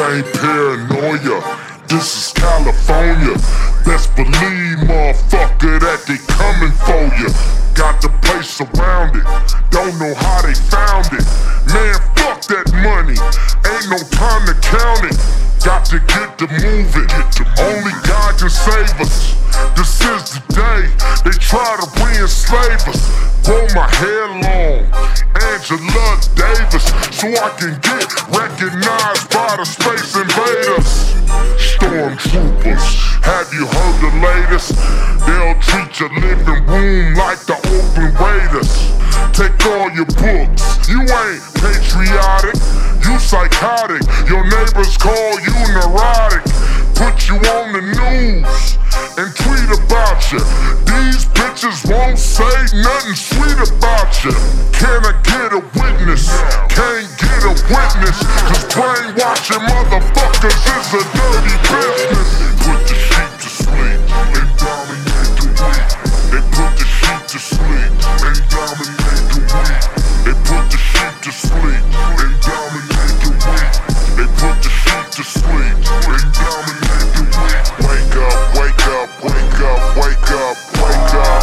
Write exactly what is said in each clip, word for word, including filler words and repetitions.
ain't paranoia, this is California. Best believe, motherfucker, that they coming for ya. Got the place surrounded, don't know how they found it. Man, fuck that money, ain't no time to count it. Got to get to moving, only God can save us. This is the day they try to re-enslave us. Grow my hair long, Angela Davis, so I can get recognized by the space invaders. Stormtroopers, have you heard the latest? They'll treat your living room like the Oakland Raiders. Take all your books, you ain't patriotic, you psychotic. Your neighbors call you neurotic, put you on the news and tweet about you. These bitches won't say nothing sweet about you. Can I get a witness? Can't get a witness, cause brainwashing motherfuckers is a dirty business. They put the sheep to sleep and dominate the weak. They put the sheep to sleep and dominate the weak. They put the sheep to sleep and dominate the weak. They put the sheep to sleep and dominate the weak. Wake up, wake up, wake up, wake up, wake up.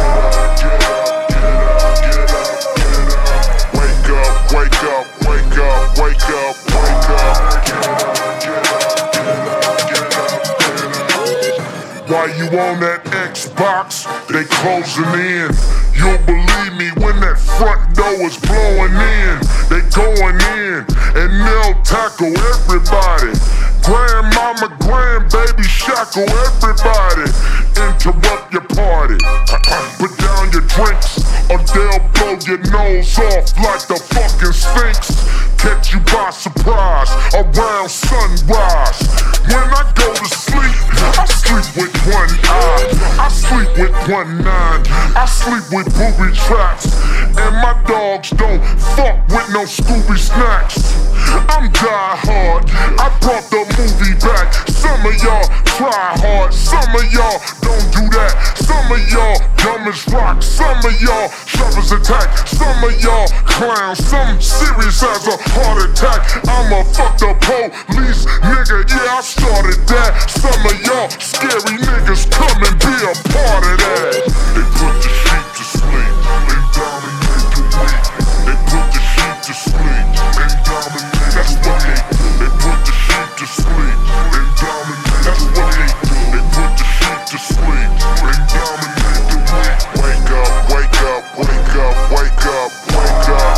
Get up, get up, get up, get up. Wake up, wake up, wake up, wake up, wake up. Get up, get up, get up, get up, get up. While you on that Xbox, they closing in. You'll believe me when that front door is blowing in. They going in and they'll tackle everybody. Grandmama, grandbaby, shackle everybody. Interrupt your party, put down your drinks, or they'll blow your nose off like the fucking Sphinx. Catch you by surprise around sunrise. When I go to sleep, I sleep with one eye, I sleep with one nine, I sleep with booby traps, and my dogs don't fuck with no Scooby snacks. I'm die hard, I brought the movie back. Some of y'all try hard, some of y'all don't do that. Some of y'all dumb as rock, some of y'all sharp as attack. Some of y'all clowns, some serious as a heart attack. I'ma fuck the police, nigga, yeah I started that. Some of y'all scary niggas come and be a part of that. They put the sheep to sleep and dominate the weak. They put the sheep to sleep and dominate. That's what they do. They put the sheep to sleep and dominate. That's what they do. They put the sheep to sleep and dominate the weak. Wake up, wake up, wake up, wake up, wake up.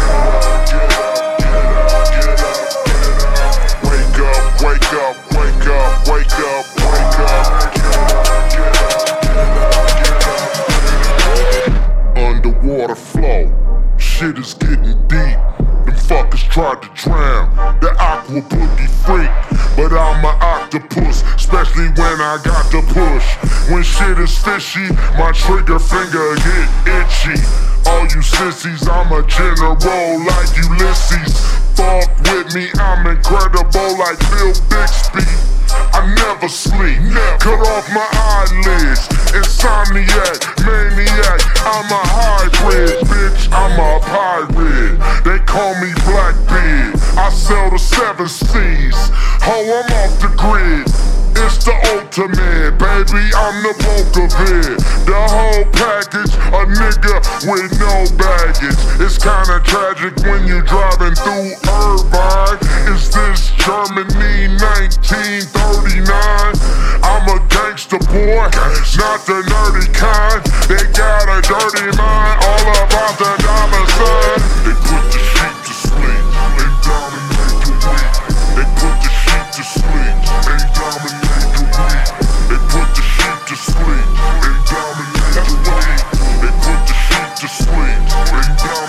Get up, get up, get up, get up. Wake up, wake up, wake up, wake up, wake up. Get up, get up, get up, get up. Underwater flow, shit is getting deep. Them fuckers tried to drown the aqua boogie freak, but I'm an octopus, especially when I got to push. When shit is fishy, my trigger finger get itchy. All you sissies, I'm a general like Ulysses. Fuck with me, I'm incredible like Bill Bixby. I never sleep, cut off my eyelids. Insomniac, maniac, I'm a hybrid, bitch, I'm a pirate. They call me Blackbeard, I sell the seven seas. Ho, I'm off the grid, it's the ultimate, baby, I'm the bulk of it. The whole package, a nigga with no baggage. It's kinda tragic when you driving through Irvine. Is this Germany nineteen thirty-nine? I'm a gangster boy, not the nerdy kind. They got a dirty mind, all about the dollar sign. They put the sheep to sleep and dominate the weak. They put the sheep to sleep and dominate the weak. They put the sheep to sleep and dominate the weak. They put the sheep to sleep and dominate